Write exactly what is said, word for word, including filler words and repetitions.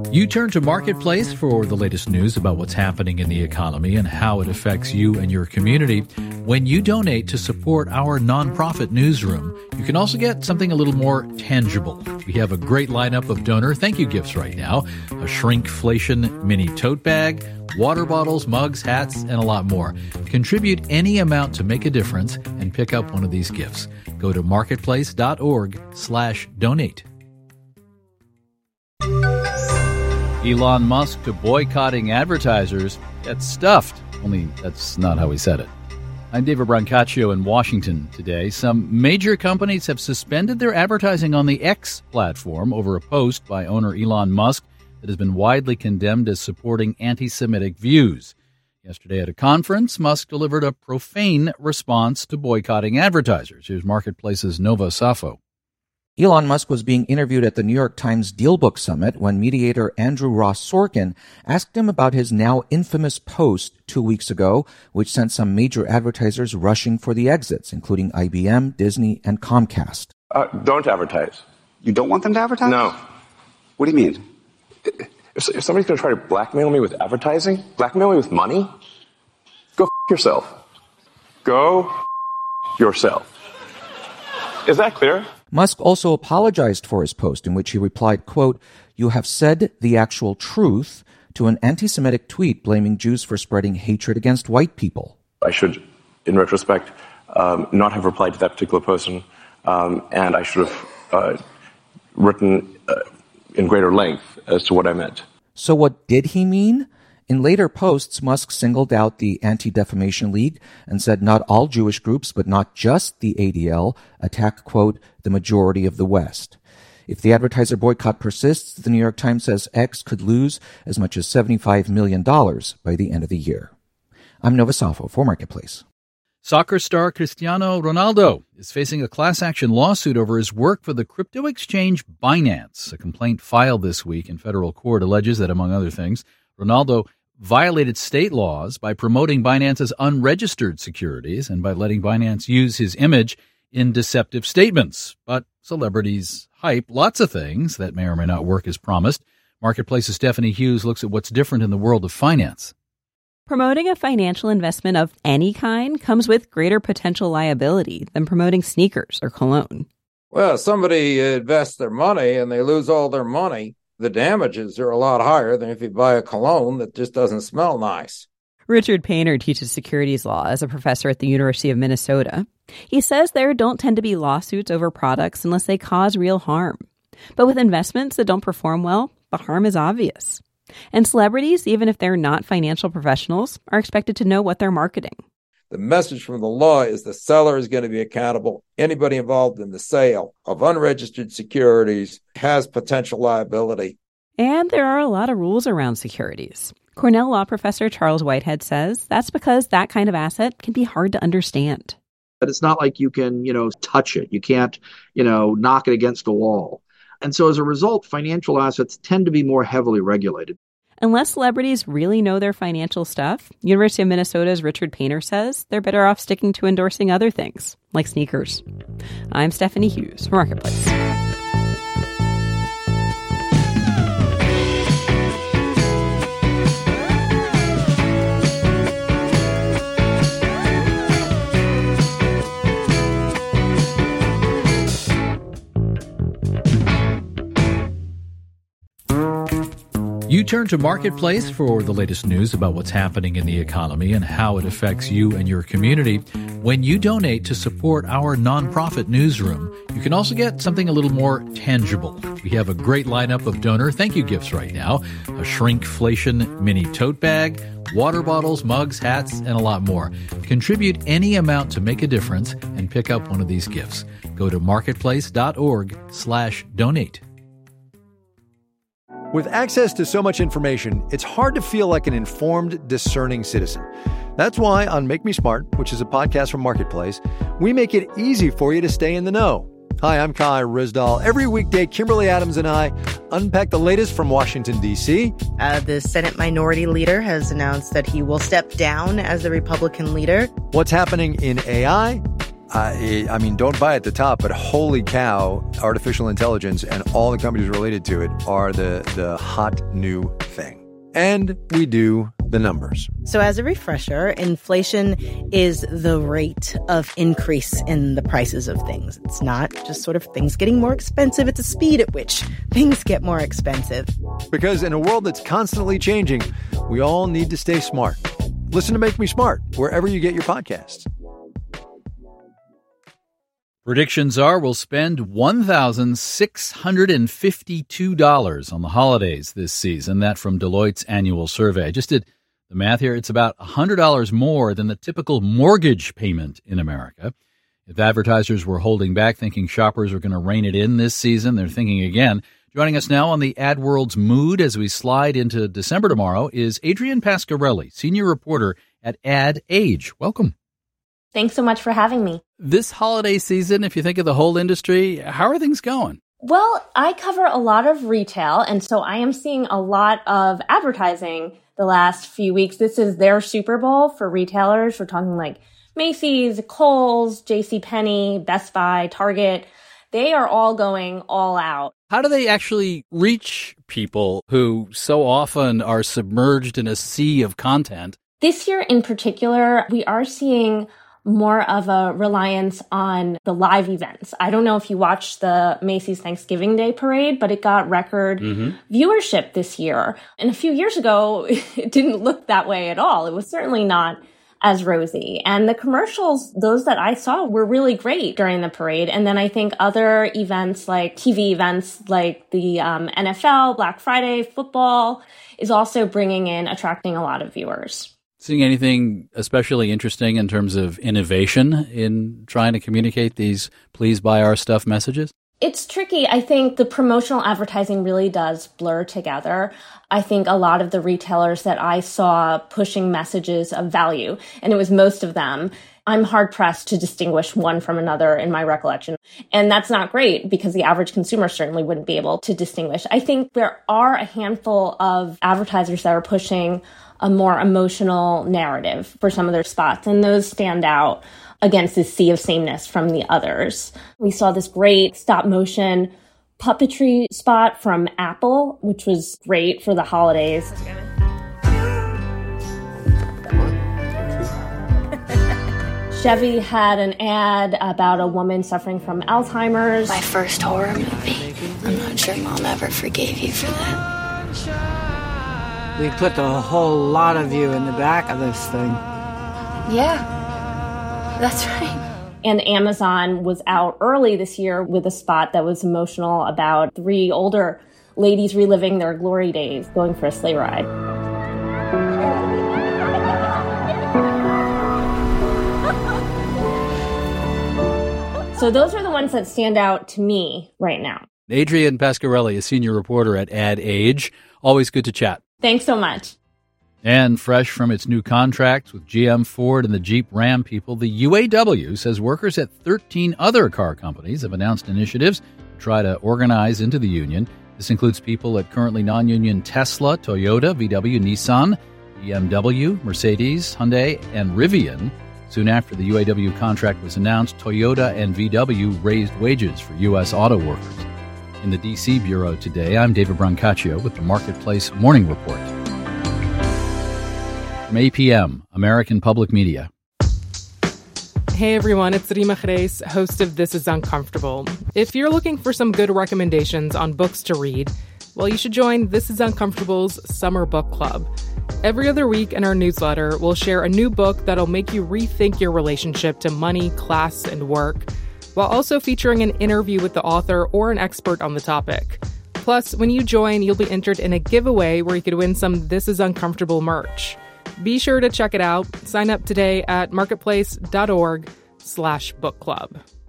You turn to Marketplace for the latest news about what's happening in the economy and how it affects you and your community. When you donate to support our nonprofit newsroom, you can also get something a little more tangible. We have a great lineup of donor thank you gifts right now. A shrinkflation mini tote bag, water bottles, mugs, hats, and a lot more. Contribute any amount to make a difference and pick up one of these gifts. Go to marketplace.org slash donate. Elon Musk to boycotting advertisers gets stuffed. Only that's not how he said it. I'm David Brancaccio in Washington today. Some major companies have suspended their advertising on the X platform over a post by owner Elon Musk that has been widely condemned as supporting anti-Semitic views. Yesterday at a conference, Musk delivered a profane response to boycotting advertisers. Here's Marketplace's Nova Safo. Elon Musk was being interviewed at the New York Times Dealbook Summit when mediator Andrew Ross Sorkin asked him about his now infamous post two weeks ago, which sent some major advertisers rushing for the exits, including I B M, Disney, and Comcast. Uh, don't advertise. You don't want them to advertise? No. What do you mean? If, if somebody's going to try to blackmail me with advertising, blackmail me with money, go f*** yourself. Go f*** yourself. Is that clear? Musk also apologized for his post in which he replied, quote, "You have said the actual truth," to an anti-Semitic tweet blaming Jews for spreading hatred against white people. I should, in retrospect, um, not have replied to that particular person, um, and I should have uh, written uh, in greater length as to what I meant. So what did he mean? In later posts, Musk singled out the Anti-Defamation League and said not all Jewish groups, but not just the A D L, attack, quote, the majority of the West. If the advertiser boycott persists, the New York Times says X could lose as much as seventy-five million dollars by the end of the year. I'm Nova Safo for Marketplace. Soccer star Cristiano Ronaldo is facing a class action lawsuit over his work for the crypto exchange Binance. A complaint filed this week in federal court alleges that, among other things, Ronaldo violated state laws by promoting Binance's unregistered securities and by letting Binance use his image in deceptive statements. But celebrities hype lots of things that may or may not work as promised. Marketplace's Stephanie Hughes looks at what's different in the world of finance. Promoting a financial investment of any kind comes with greater potential liability than promoting sneakers or cologne. Well, if somebody invests their money and they lose all their money, the damages are a lot higher than if you buy a cologne that just doesn't smell nice. Richard Painter teaches securities law as a professor at the University of Minnesota. He says there don't tend to be lawsuits over products unless they cause real harm. But with investments that don't perform well, the harm is obvious. And celebrities, even if they're not financial professionals, are expected to know what they're marketing. The message from the law is the seller is going to be accountable. Anybody involved in the sale of unregistered securities has potential liability. And there are a lot of rules around securities. Cornell law professor Charles Whitehead says that's because that kind of asset can be hard to understand. But it's not like you can, you know, touch it. You can't, you know, knock it against a wall. And so as a result, financial assets tend to be more heavily regulated. Unless celebrities really know their financial stuff, University of Minnesota's Richard Painter says they're better off sticking to endorsing other things, like sneakers. I'm Stephanie Hughes for Marketplace. You turn to Marketplace for the latest news about what's happening in the economy and how it affects you and your community. When you donate to support our nonprofit newsroom, you can also get something a little more tangible. We have a great lineup of donor thank you gifts right now. A shrinkflation mini tote bag, water bottles, mugs, hats, and a lot more. Contribute any amount to make a difference and pick up one of these gifts. Go to marketplace.org slash donate. With access to so much information, it's hard to feel like an informed, discerning citizen. That's why on Make Me Smart, which is a podcast from Marketplace, we make it easy for you to stay in the know. Hi, I'm Kai Rizdal. Every weekday, Kimberly Adams and I unpack the latest from Washington, D C. Uh, the Senate Minority Leader has announced that he will step down as the Republican leader. What's happening in A I, I, I mean, don't buy at the top, but holy cow, artificial intelligence and all the companies related to it are the, the hot new thing. And we do the numbers. So as a refresher, inflation is the rate of increase in the prices of things. It's not just sort of things getting more expensive. It's a speed at which things get more expensive. Because in a world that's constantly changing, we all need to stay smart. Listen to Make Me Smart wherever you get your podcasts. Predictions are we'll spend one thousand six hundred fifty-two dollars on the holidays this season. That from Deloitte's annual survey. I just did the math here. It's about one hundred dollars more than the typical mortgage payment in America. If advertisers were holding back, thinking shoppers are going to rein it in this season, they're thinking again. Joining us now on the AdWorld's Mood as we slide into December tomorrow is Adrienne Pasquarelli, senior reporter at Ad Age. Welcome. Thanks so much for having me. This holiday season, if you think of the whole industry, how are things going? Well, I cover a lot of retail, and so I am seeing a lot of advertising the last few weeks. This is their Super Bowl for retailers. We're talking like Macy's, Kohl's, JCPenney, Best Buy, Target. They are all going all out. How do they actually reach people who so often are submerged in a sea of content? This year in particular, we are seeing more of a reliance on the live events. I don't know if you watched the Macy's Thanksgiving Day Parade, but it got record mm-hmm. viewership this year. And a few years ago, it didn't look that way at all. It was certainly not as rosy. And the commercials, those that I saw, were really great during the parade. And then I think other events like T V events like the um, N F L, Black Friday, football is also bringing in, attracting a lot of viewers. Seeing anything especially interesting in terms of innovation in trying to communicate these please buy our stuff messages? It's tricky. I think the promotional advertising really does blur together. I think a lot of the retailers that I saw pushing messages of value, and it was most of them, I'm hard-pressed to distinguish one from another in my recollection. And that's not great because the average consumer certainly wouldn't be able to distinguish. I think there are a handful of advertisers that are pushing a more emotional narrative for some of their spots, and those stand out against this sea of sameness from the others. We saw this great stop-motion puppetry spot from Apple, which was great for the holidays. Chevy had an ad about a woman suffering from Alzheimer's. My first horror movie. I'm not sure Mom ever forgave you for that. We put a whole lot of you in the back of this thing. Yeah, that's right. And Amazon was out early this year with a spot that was emotional about three older ladies reliving their glory days, going for a sleigh ride. So those are the ones that stand out to me right now. Adrienne Pasquarelli, a senior reporter at Ad Age. Always good to chat. Thanks so much. And fresh from its new contracts with G M, Ford, and the Jeep Ram people, the U A W says workers at thirteen other car companies have announced initiatives to try to organize into the union. This includes people at currently non-union Tesla, Toyota, V W, Nissan, B M W, Mercedes, Hyundai, and Rivian. Soon after the U A W contract was announced, Toyota and V W raised wages for U S auto workers. In the D C Bureau today, I'm David Brancaccio with the Marketplace Morning Report. From A P M, American Public Media. Hey everyone, it's Rima Khreis, host of This Is Uncomfortable. If you're looking for some good recommendations on books to read, well, you should join This Is Uncomfortable's Summer Book Club. Every other week in our newsletter, we'll share a new book that'll make you rethink your relationship to money, class, and work, while also featuring an interview with the author or an expert on the topic. Plus, when you join, you'll be entered in a giveaway where you could win some This Is Uncomfortable merch. Be sure to check it out. Sign up today at marketplace.org slash book club.